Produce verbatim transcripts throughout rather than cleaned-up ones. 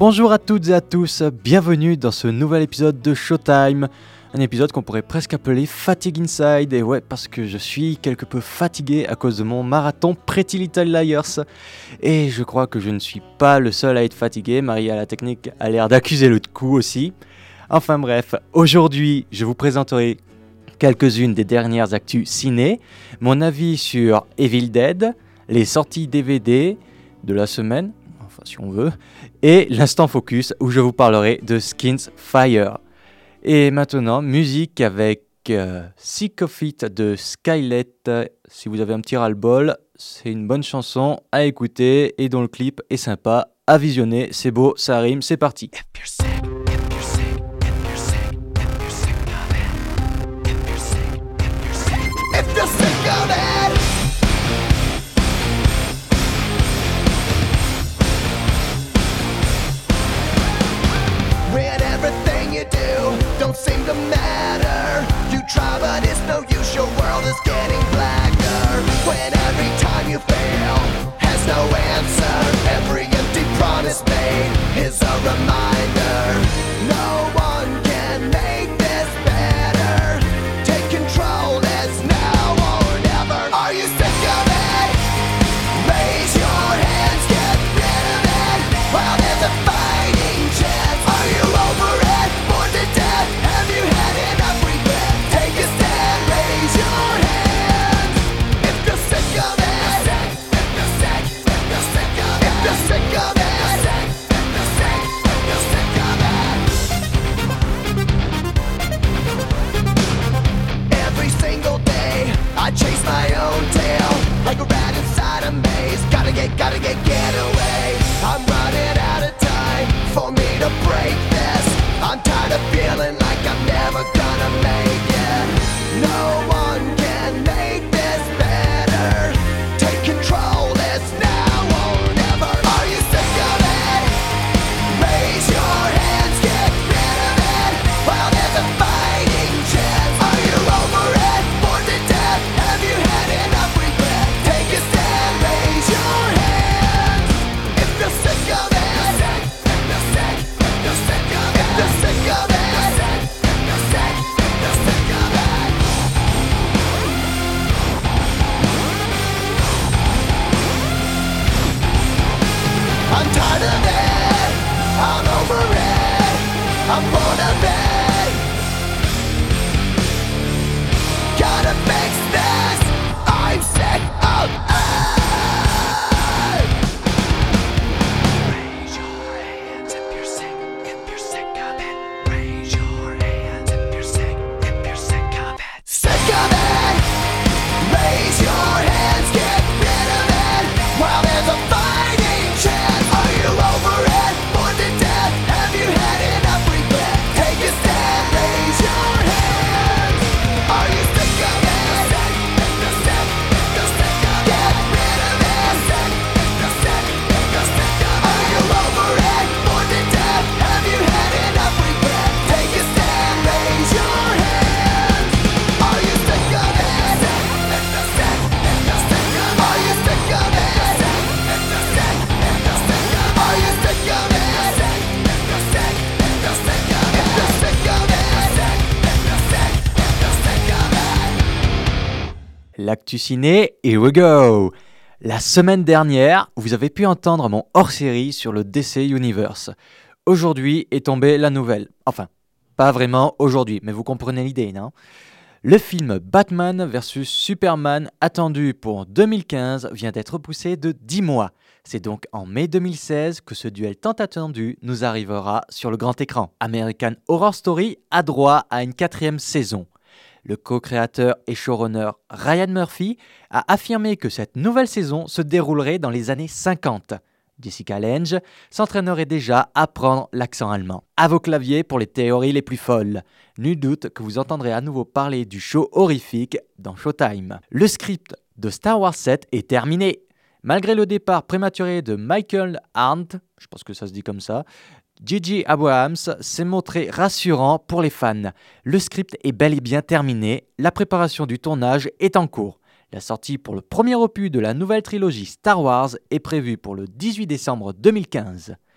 Bonjour à toutes et à tous, bienvenue dans ce nouvel épisode de Showtime. Un épisode qu'on pourrait presque appeler Fatigue Inside, et ouais, parce que je suis quelque peu fatigué à cause de mon marathon Pretty Little Liars. Et je crois que je ne suis pas le seul à être fatigué, Marie à la technique a l'air d'accuser le coup aussi. Enfin bref, aujourd'hui je vous présenterai quelques-unes des dernières actus ciné, mon avis sur Evil Dead, les sorties D V D de la semaine, enfin si on veut, et l'instant focus où je vous parlerai de Skins Fire. Et maintenant, musique avec euh, Sick of It de Skylet. Si vous avez un petit ras-le-bol, c'est une bonne chanson à écouter et dont le clip est sympa à visionner. C'est beau, ça rime, c'est parti. Don't seem to matter. You try, but it's no use. Your world is getting blacker. When every time you fail has no answer, every empty promise made is a reminder. No one can make this better. Take control, it's now or never. Are you sick of it? Raise your hands, get rid of it. While there's a fighting chance. Are you over it? Have you had enough regret? Take a stand, raise your hands. If you're sick of it, if you're sick, if you're sick of it, if you're sick of it, if you're sick, if you're sick of it. Every single day, I chase my own tail like a rat inside a maze. Gotta get, gotta get, get away. I'm running out of time for me to break this. I'm tired of feeling like I'm never gonna make it. No one can make this better. Take control, it's now or never. Are you sick of it? Raise your hands, get rid of it. While there's a fighting chance. Are you over it? Bored to death? Have you had enough regret? Take a stand, raise your hands. If you're sick of it, if you're sick, if you're sick of it, if you're sick of it. I'm tired of it, I'm over it, I'm bored of it. Gotta fix this, I'm sick of it. Raise your hands if you're sick, if you're sick of it. Raise your hands if you're sick, if you're sick of it. Sick of it, raise your hands, get rid of it. While there's a fighting chance. Are you over it? Bored to death? Have you had enough regret? Take a stand, raise your hands. Are you sick of it? If you're sick, if you're sick of it, get rid of it. If you're sick, if you're sick of it. Are you over it? Bored to death? Have you had enough regret? Take a stand, raise your hands. Are you sick of it? If you're sick, if you're sick of it. Are you sick of it? If you're sick, if you're sick of it. Are you sick of it? If you're sick, if you're sick of it. If you're sick of it. If you're sick, if you're sick of it. L'actu ciné, here we go. La semaine dernière, vous avez pu entendre mon hors-série sur le D C Universe. Aujourd'hui est tombée la nouvelle. Enfin, pas vraiment aujourd'hui, mais vous comprenez l'idée, non ? Le film Batman versus Superman, attendu pour deux mille quinze, vient d'être repoussé de dix mois. C'est donc en mai deux mille seize que ce duel tant attendu nous arrivera sur le grand écran. American Horror Story a droit à une quatrième saison. Le co-créateur et showrunner Ryan Murphy a affirmé que cette nouvelle saison se déroulerait dans les années cinquante. Jessica Lange s'entraînerait déjà à prendre l'accent allemand. À vos claviers pour les théories les plus folles. Nul doute que vous entendrez à nouveau parler du show horrifique dans Showtime. Le script de Star Wars sept est terminé. Malgré le départ prématuré de Michael Arndt, je pense que ça se dit comme ça, J J Abrams s'est montré rassurant pour les fans. Le script est bel et bien terminé, la préparation du tournage est en cours. La sortie pour le premier opus de la nouvelle trilogie Star Wars est prévue pour le dix-huit décembre deux mille quinze.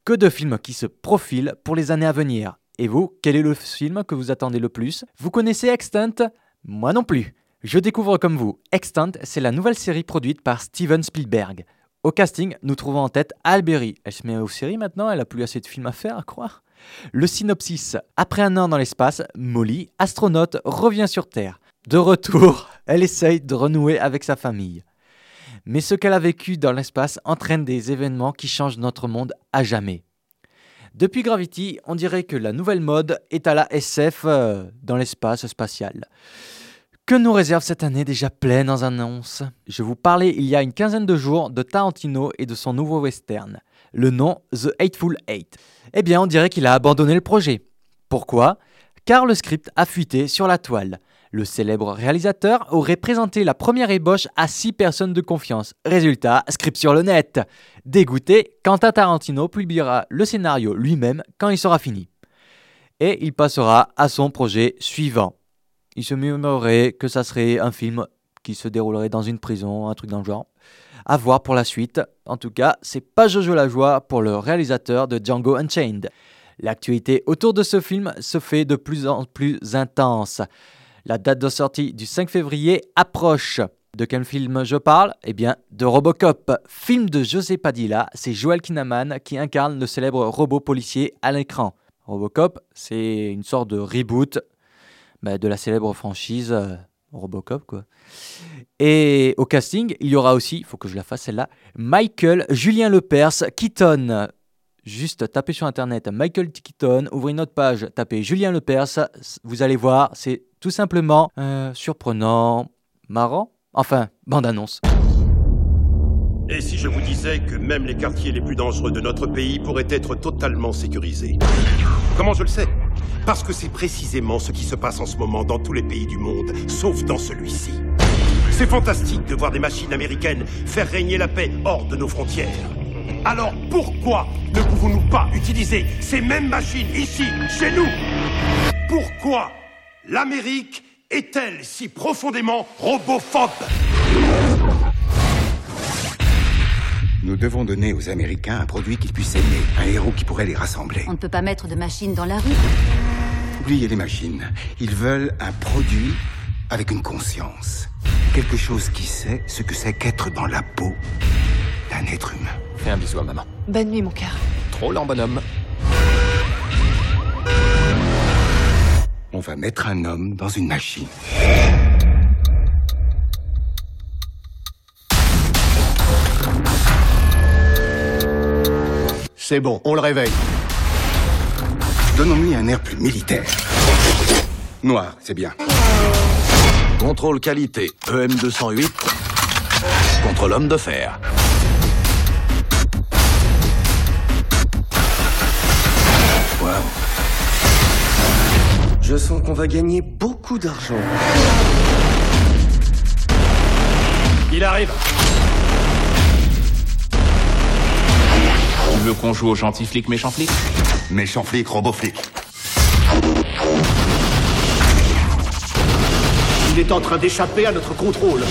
Que de films qui se profilent pour les années à venir. Et vous, quel est le film que vous attendez le plus? Vous connaissez Extant? Moi non plus. Je découvre comme vous. Extant, c'est la nouvelle série produite par Steven Spielberg. Au casting, nous trouvons en tête Halle Berry. Elle se met aux séries maintenant, elle a plus assez de films à faire, à croire. Le synopsis. Après un an dans l'espace, Molly, astronaute, revient sur Terre. De retour, elle essaye de renouer avec sa famille. Mais ce qu'elle a vécu dans l'espace entraîne des événements qui changent notre monde à jamais. Depuis Gravity, on dirait que la nouvelle mode est à la S F euh, dans l'espace spatial. Que nous réserve cette année déjà pleine en annonces? Je vous parlais il y a une quinzaine de jours de Tarantino et de son nouveau western, le nom The Hateful Eight. Eh bien, on dirait qu'il a abandonné le projet. Pourquoi? Car le script a fuité sur la toile. Le célèbre réalisateur aurait présenté la première ébauche à six personnes de confiance. Résultat, script sur le net. Dégoûté, Quentin Tarantino publiera le scénario lui-même quand il sera fini. Et il passera à son projet suivant. Il se murmurait que ça serait un film qui se déroulerait dans une prison, un truc dans le genre. À voir pour la suite. En tout cas, c'est pas Jojo la joie pour le réalisateur de Django Unchained. L'actualité autour de ce film se fait de plus en plus intense. La date de sortie du cinq février approche. De quel film je parle? Eh bien, de Robocop. Film de José Padilla, c'est Joel Kinnaman qui incarne le célèbre robot policier à l'écran. Robocop, c'est une sorte de reboot bah, de la célèbre franchise euh, Robocop, quoi. Et au casting, il y aura aussi, il faut que je la fasse celle-là, Michael Julien Lepers Keaton. Juste tapez sur internet Michael Keaton, ouvrez une autre page, tapez Julien Lepers, vous allez voir, c'est tout simplement euh, surprenant, marrant, enfin, bande-annonce. Et si je vous disais que même les quartiers les plus dangereux de notre pays pourraient être totalement sécurisés? Comment je le sais? Parce que c'est précisément ce qui se passe en ce moment dans tous les pays du monde, sauf dans celui-ci. C'est fantastique de voir des machines américaines faire régner la paix hors de nos frontières. Alors pourquoi ne pouvons-nous pas utiliser ces mêmes machines ici, chez nous? Pourquoi l'Amérique est-elle si profondément robophobe? Nous devons donner aux Américains un produit qu'ils puissent aimer, un héros qui pourrait les rassembler. On ne peut pas mettre de machines dans la rue. Oubliez les machines. Ils veulent un produit avec une conscience. Quelque chose qui sait ce que c'est qu'être dans la peau d'un être humain. Fais un bisou à maman. Bonne nuit, mon cœur. Trop lent, bonhomme. On va mettre un homme dans une machine. C'est bon, on le réveille. Donnons-lui un air plus militaire. Noir, c'est bien. Contrôle qualité E M deux cent huit contre l'homme de fer. Waouh. Je sens qu'on va gagner beaucoup d'argent. Il arrive. Tu veux qu'on joue au gentil flic, méchant flic? Méchant flic, robot flic. Il est en train d'échapper à notre contrôle.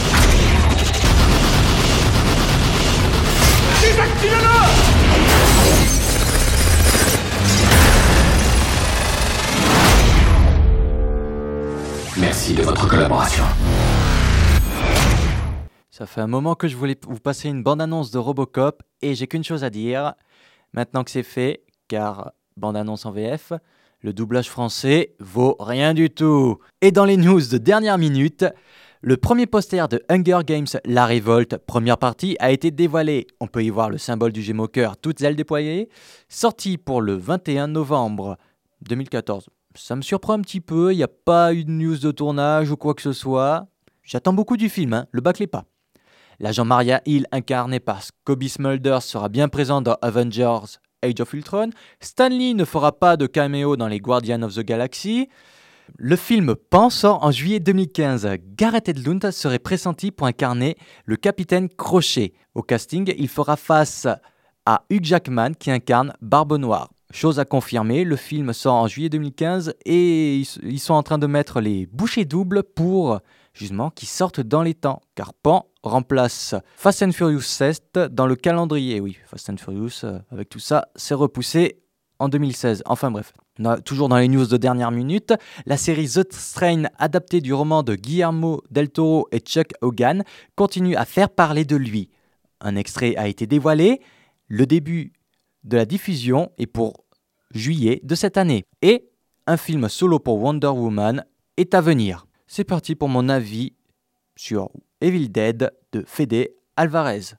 Désactivez-le! Merci de votre collaboration. Ça fait un moment que je voulais vous passer une bande-annonce de Robocop et j'ai qu'une chose à dire. Maintenant que c'est fait, car bande-annonce en V F, le doublage français vaut rien du tout. Et dans les news de dernière minute, le premier poster de Hunger Games La Révolte, première partie, a été dévoilé. On peut y voir le symbole du Gémeaux-Cœur, toutes ailes déployées, sorti pour le vingt et un novembre deux mille quatorze. Ça me surprend un petit peu, il n'y a pas eu de news de tournage ou quoi que ce soit. J'attends beaucoup du film, hein, le bâclez pas. L'agent Maria Hill, incarné par Cobie Smulders, sera bien présent dans Avengers Age of Ultron. Stan Lee ne fera pas de caméo dans les Guardians of the Galaxy. Le film Pan sort en juillet deux mille quinze. Gareth Edlund serait pressenti pour incarner le capitaine Crochet. Au casting, il fera face à Hugh Jackman qui incarne Barbe Noire. Chose à confirmer, le film sort en juillet deux mille quinze et ils sont en train de mettre les bouchées doubles pour justement qu'ils sortent dans les temps, car Pan remplace Fast and Furious sept dans le calendrier. Oui, Fast and Furious, euh, avec tout ça, c'est repoussé en deux mille seize. Enfin bref, on a, toujours dans les news de dernière minute, la série The Strain, adaptée du roman de Guillermo del Toro et Chuck Hogan, continue à faire parler de lui. Un extrait a été dévoilé, le début de la diffusion est pour juillet de cette année. Et un film solo pour Wonder Woman est à venir. C'est parti pour mon avis sur Evil Dead de Fede Alvarez.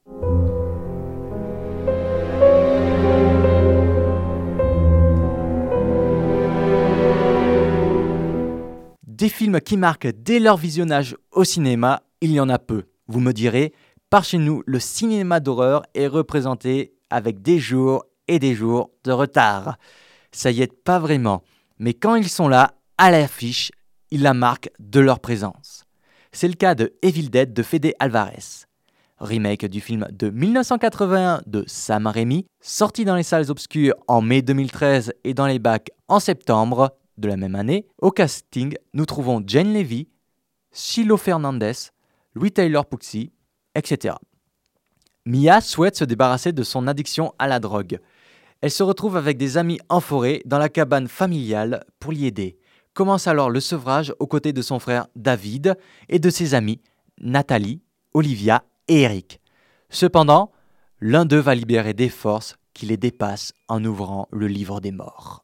Des films qui marquent dès leur visionnage au cinéma, il y en a peu. Vous me direz, par chez nous, le cinéma d'horreur est représenté avec des jours et des jours de retard. Ça y est pas vraiment, mais quand ils sont là, à l'affiche, ils la marquent de leur présence. C'est le cas de Evil Dead de Fede Alvarez, remake du film de dix-neuf cent quatre-vingt-un de Sam Raimi, sorti dans les salles obscures en mai deux mille treize et dans les bacs en septembre de la même année. Au casting, nous trouvons Jane Levy, Shiloh Fernandez, Louis Taylor Pucci, et cetera. Mia souhaite se débarrasser de son addiction à la drogue. Elle se retrouve avec des amis en forêt dans la cabane familiale pour l'y aider. Commence alors le sevrage aux côtés de son frère David et de ses amis Nathalie, Olivia et Eric. Cependant, l'un d'eux va libérer des forces qui les dépassent en ouvrant le livre des morts.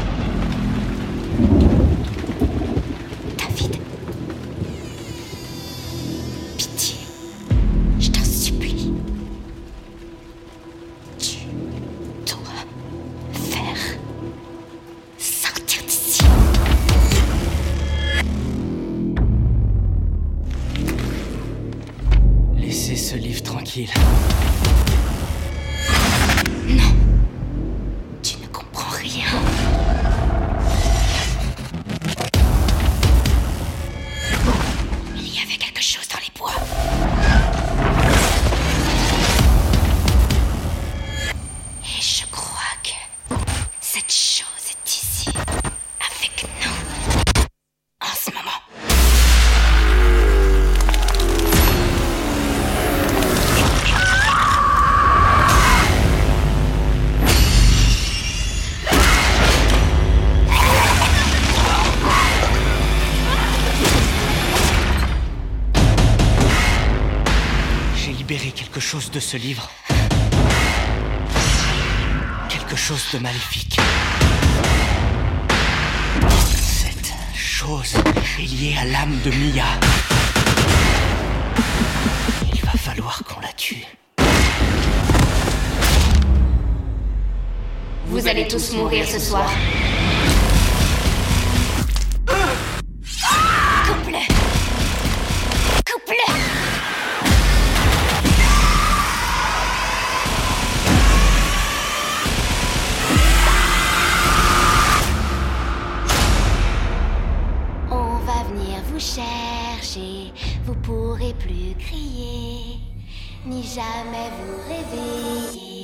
David. Pitié. Je t'en supplie. Tu dois faire sortir d'ici. Laissez ce livre tranquille. Non. Tu ne comprends rien. Il y avait quelque chose dans les bois. Et je crois que cette chose est ici, avec nous, en ce moment. J'ai libéré quelque chose de ce livre. Quelque chose de maléfique. Cette chose est liée à l'âme de Mia. Il va falloir qu'on la tue. Vous allez tous mourir ce soir. Coupe-le. Coupe-le. On va venir vous chercher. Vous pourrez plus crier, ni jamais vous réveiller.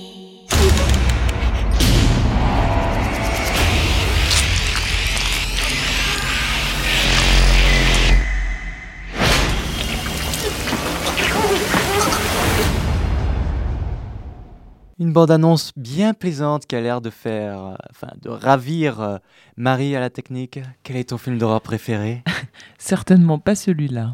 Une bande-annonce bien plaisante qui a l'air de faire, euh, enfin, de ravir euh, Marie à la technique. Quel est ton film d'horreur préféré ? Certainement pas celui-là.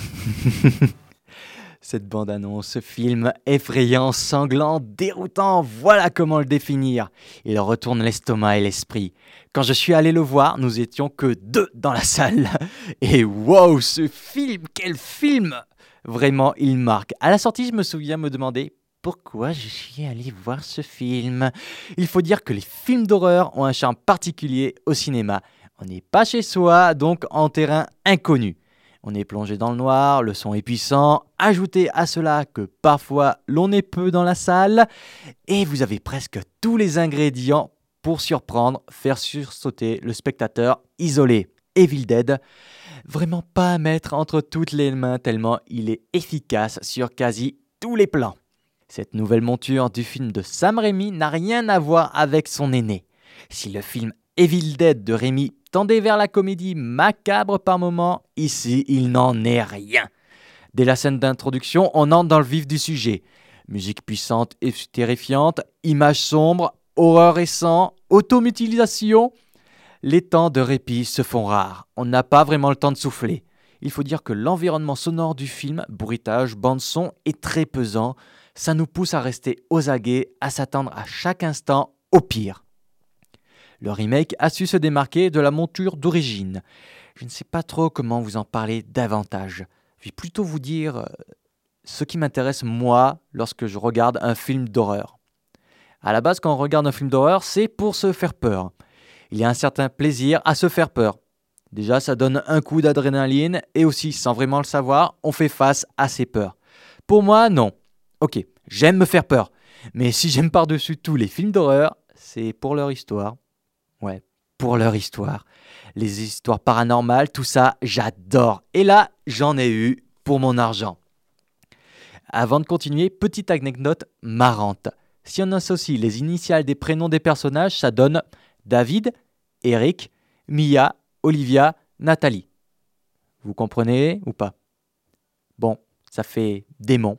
Cette bande-annonce, ce film effrayant, sanglant, déroutant, voilà comment le définir. Il retourne l'estomac et l'esprit. Quand je suis allé le voir, nous étions que deux dans la salle. Et wow, ce film, quel film ! Vraiment, il marque. À la sortie, je me souviens me demander pourquoi je suis allé voir ce film. Il faut dire que les films d'horreur ont un charme particulier au cinéma. On n'est pas chez soi, donc en terrain inconnu. On est plongé dans le noir, le son est puissant. Ajoutez à cela que parfois l'on est peu dans la salle. Et vous avez presque tous les ingrédients pour surprendre, faire sursauter le spectateur isolé. Evil Dead, vraiment pas à mettre entre toutes les mains tellement il est efficace sur quasi tous les plans. Cette nouvelle monture du film de Sam Raimi n'a rien à voir avec son aîné. Si le film Evil Dead de Rémi tendait vers la comédie macabre par moments, ici il n'en est rien. Dès la scène d'introduction, on entre dans le vif du sujet. Musique puissante et terrifiante, images sombres, horreur et sang, automutilation. Les temps de répit se font rares. On n'a pas vraiment le temps de souffler. Il faut dire que l'environnement sonore du film, bruitage, bande-son, est très pesant. Ça nous pousse à rester aux aguets, à s'attendre à chaque instant au pire. Le remake a su se démarquer de la monture d'origine. Je ne sais pas trop comment vous en parler davantage. Je vais plutôt vous dire euh, ce qui m'intéresse moi lorsque je regarde un film d'horreur. À la base, quand on regarde un film d'horreur, c'est pour se faire peur. Il y a un certain plaisir à se faire peur. Déjà, ça donne un coup d'adrénaline et aussi, sans vraiment le savoir, on fait face à ses peurs. Pour moi, non. Ok, j'aime me faire peur. Mais si j'aime par-dessus tout les films d'horreur, c'est pour leur histoire. Ouais, pour leur histoire. Les histoires paranormales, tout ça, j'adore. Et là, j'en ai eu pour mon argent. Avant de continuer, petite anecdote marrante. Si on associe les initiales des prénoms des personnages, ça donne David, Eric, Mia, Olivia, Nathalie. Vous comprenez ou pas? Bon, ça fait démon.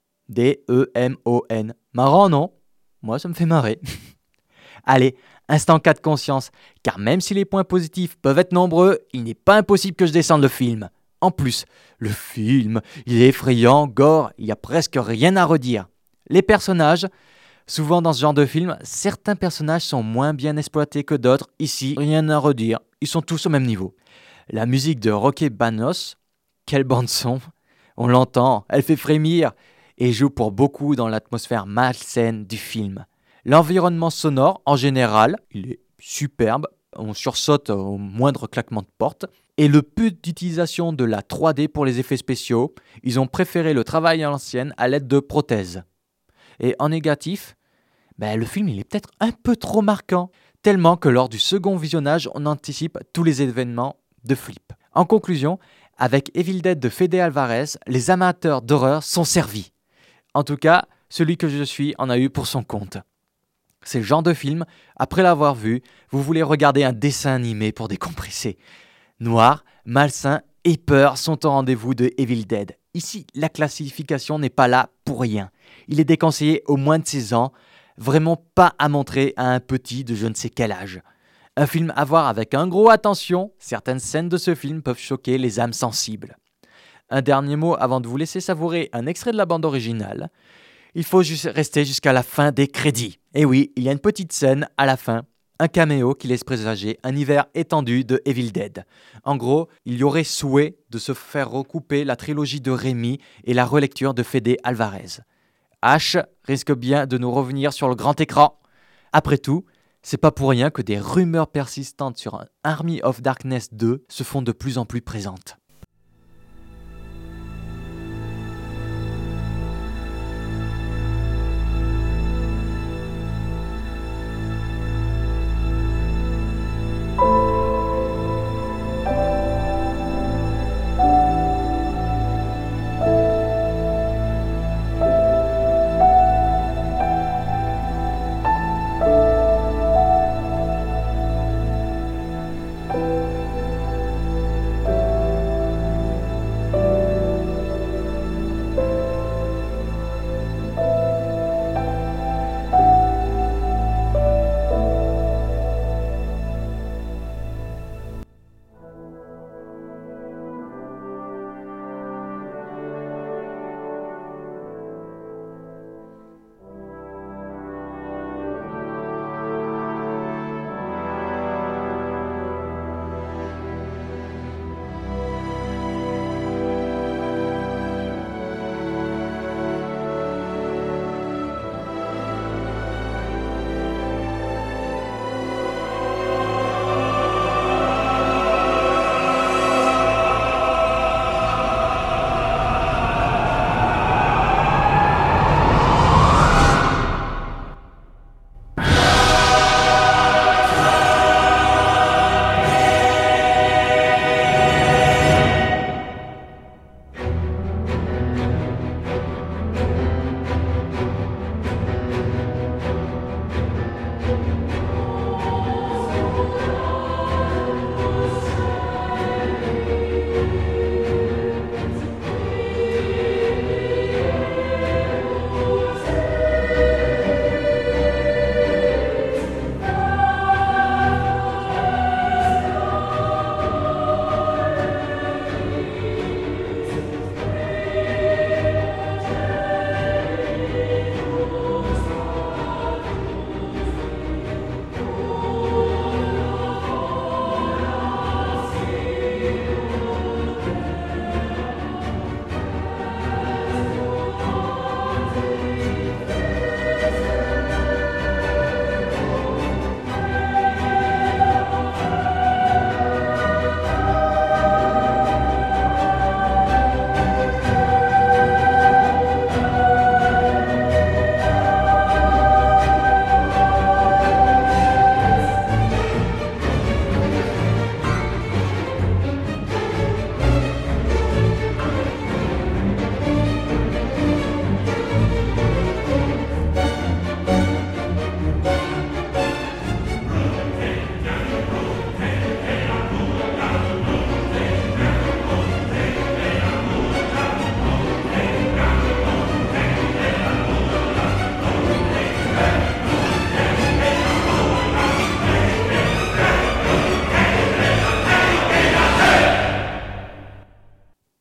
D E M O N. Marrant, non? Moi, ça me fait marrer. Allez, instant cas de conscience, car même si les points positifs peuvent être nombreux, il n'est pas impossible que je descende le film. En plus, le film, il est effrayant, gore, il n'y a presque rien à redire. Les personnages, souvent dans ce genre de film, certains personnages sont moins bien exploités que d'autres. Ici, rien à redire, ils sont tous au même niveau. La musique de Roque Banos, quelle bande-son, on l'entend, elle fait frémir et joue pour beaucoup dans l'atmosphère malsaine du film. L'environnement sonore, en général, il est superbe, on sursaute au moindre claquement de porte. Et le peu d'utilisation de la trois D pour les effets spéciaux, ils ont préféré le travail à l'ancienne à l'aide de prothèses. Et en négatif, ben le film il est peut-être un peu trop marquant, tellement que lors du second visionnage, on anticipe tous les événements de flip. En conclusion, avec Evil Dead de Fede Alvarez, les amateurs d'horreur sont servis. En tout cas, celui que je suis en a eu pour son compte. C'est le genre de film, après l'avoir vu, vous voulez regarder un dessin animé pour décompresser. Noir, malsain et peur sont au rendez-vous de Evil Dead. Ici, la classification n'est pas là pour rien. Il est déconseillé aux moins de seize ans, vraiment pas à montrer à un petit de je ne sais quel âge. Un film à voir avec un gros attention, certaines scènes de ce film peuvent choquer les âmes sensibles. Un dernier mot avant de vous laisser savourer un extrait de la bande originale. Il faut juste rester jusqu'à la fin des crédits. Et oui, il y a une petite scène à la fin, un caméo qui laisse présager un hiver étendu de Evil Dead. En gros, il y aurait souhait de se faire recouper la trilogie de Rémi et la relecture de Fede Alvarez. H risque bien de nous revenir sur le grand écran. Après tout, c'est pas pour rien que des rumeurs persistantes sur un Army of Darkness deux se font de plus en plus présentes.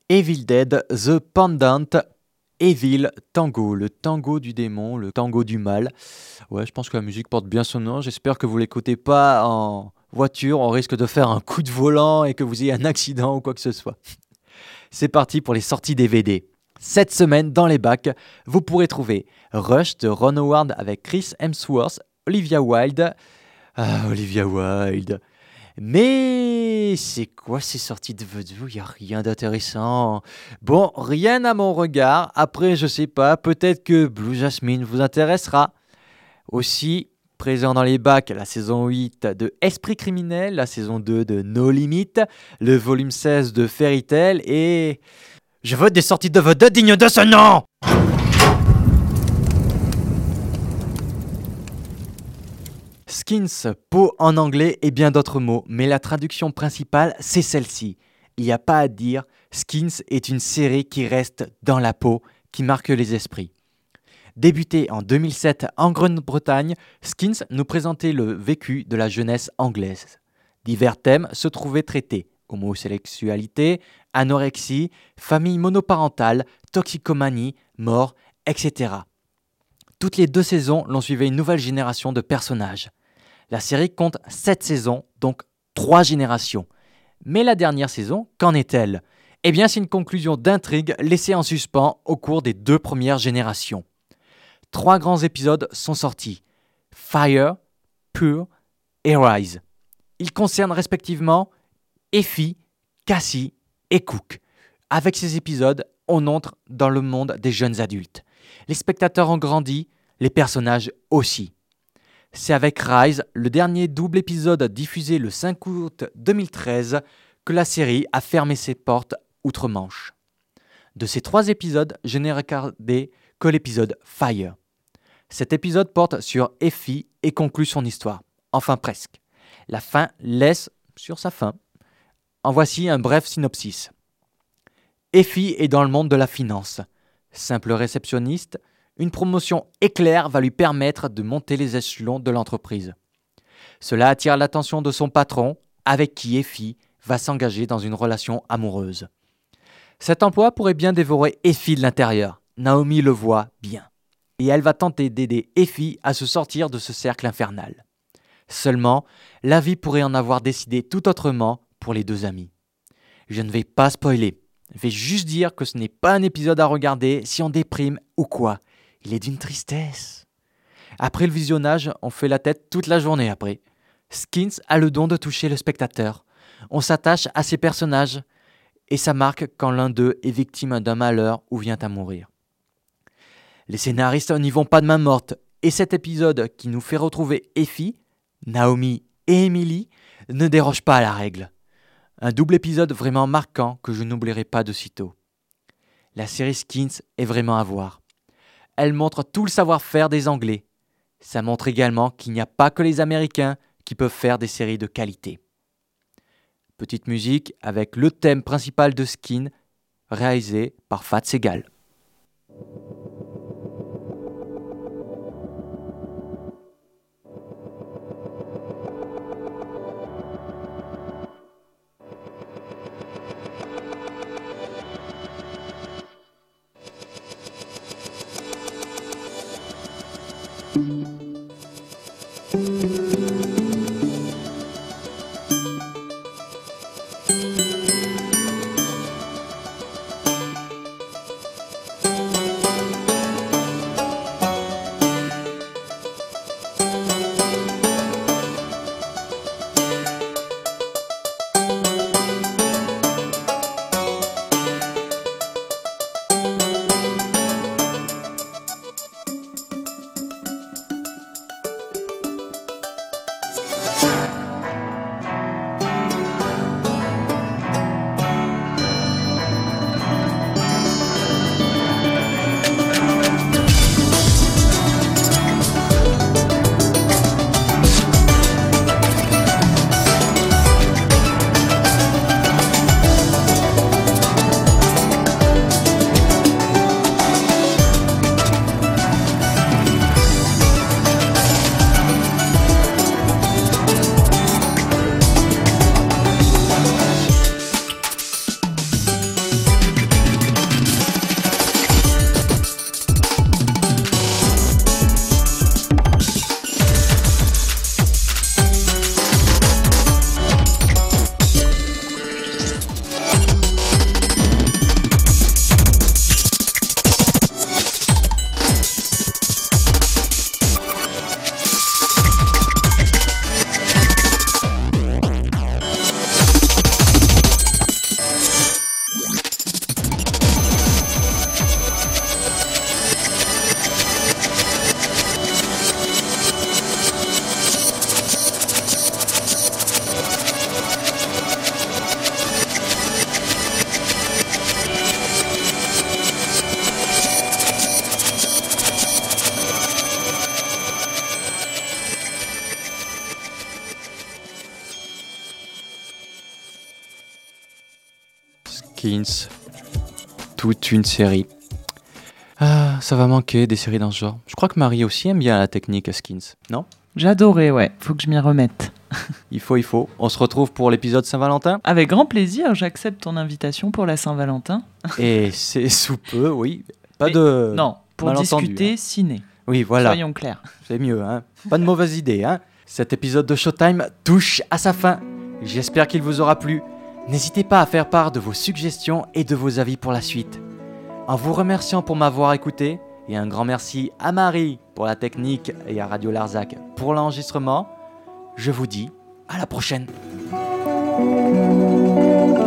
Evil Dead The Pendant. Evil Tango, le tango du démon, le tango du mal. Ouais, je pense que la musique porte bien son nom. J'espère que vous l'écoutez pas en voiture. On risque de faire un coup de volant et que vous ayez un accident ou quoi que ce soit. C'est parti pour les sorties D V D. Cette semaine, dans les bacs, vous pourrez trouver Rush de Ron Howard avec Chris Hemsworth, Olivia Wilde. Ah, Olivia Wilde. Mais c'est quoi ces sorties de V D? Il n'y a rien d'intéressant. Bon, rien à mon regard. Après, je sais pas, peut-être que Blue Jasmine vous intéressera. Aussi, présent dans les bacs, la saison huit de Esprit criminel, la saison deux de No Limit, le volume seize de Fairy Tail et... Je veux des sorties de V D dignes de ce nom! Skins, peau en anglais et bien d'autres mots, mais la traduction principale, c'est celle-ci. Il n'y a pas à dire, Skins est une série qui reste dans la peau, qui marque les esprits. Débuté en deux mille sept en Grande-Bretagne, Skins nous présentait le vécu de la jeunesse anglaise. Divers thèmes se trouvaient traités, homosexualité, anorexie, famille monoparentale, toxicomanie, mort, et cetera. Toutes les deux saisons l'on suivait une nouvelle génération de personnages. La série compte sept saisons, donc trois générations. Mais la dernière saison, qu'en est-elle? Eh bien, c'est une conclusion d'intrigue laissée en suspens au cours des deux premières générations. Trois grands épisodes sont sortis. Fire, Pure et Rise. Ils concernent respectivement Effie, Cassie et Cook. Avec ces épisodes, on entre dans le monde des jeunes adultes. Les spectateurs ont grandi, les personnages aussi. C'est avec Rise, le dernier double épisode diffusé le cinq août deux mille treize, que la série a fermé ses portes outre-Manche. De ces trois épisodes, je n'ai regardé que l'épisode Fire. Cet épisode porte sur Effie et conclut son histoire. Enfin presque. La fin laisse sur sa fin. En voici un bref synopsis. Effie est dans le monde de la finance. Simple réceptionniste, une promotion éclair va lui permettre de monter les échelons de l'entreprise. Cela attire l'attention de son patron, avec qui Effie va s'engager dans une relation amoureuse. Cet emploi pourrait bien dévorer Effie de l'intérieur. Naomi le voit bien. Et elle va tenter d'aider Effie à se sortir de ce cercle infernal. Seulement, la vie pourrait en avoir décidé tout autrement pour les deux amis. Je ne vais pas spoiler. Je vais juste dire que ce n'est pas un épisode à regarder si on déprime ou quoi. Il est d'une tristesse. Après le visionnage, on fait la tête toute la journée après. Skins a le don de toucher le spectateur. On s'attache à ses personnages et ça marque quand l'un d'eux est victime d'un malheur ou vient à mourir. Les scénaristes n'y vont pas de main morte et cet épisode qui nous fait retrouver Effie, Naomi et Emily ne déroge pas à la règle. Un double épisode vraiment marquant que je n'oublierai pas de sitôt. La série Skins est vraiment à voir. Elle montre tout le savoir-faire des Anglais. Ça montre également qu'il n'y a pas que les Américains qui peuvent faire des séries de qualité. Petite musique avec le thème principal de Skins, réalisé par Fat Segal. Skins. Toute une série. Ah, ça va manquer des séries dans ce genre. Je crois que Marie aussi aime bien la technique Skins, non ? J'adorais, ouais. Faut que je m'y remette. Il faut, il faut. On se retrouve pour l'épisode Saint-Valentin. Avec grand plaisir, j'accepte ton invitation pour la Saint-Valentin. Et c'est sous peu, oui. Pas Mais de Non, pour discuter hein. ciné. Oui, voilà. Soyons clairs. C'est mieux, hein. Pas de mauvaise idée, hein. Cet épisode de Showtime touche à sa fin. J'espère qu'il vous aura plu. N'hésitez pas à faire part de vos suggestions et de vos avis pour la suite. En vous remerciant pour m'avoir écouté, et un grand merci à Marie pour la technique et à Radio Larzac pour l'enregistrement, je vous dis à la prochaine.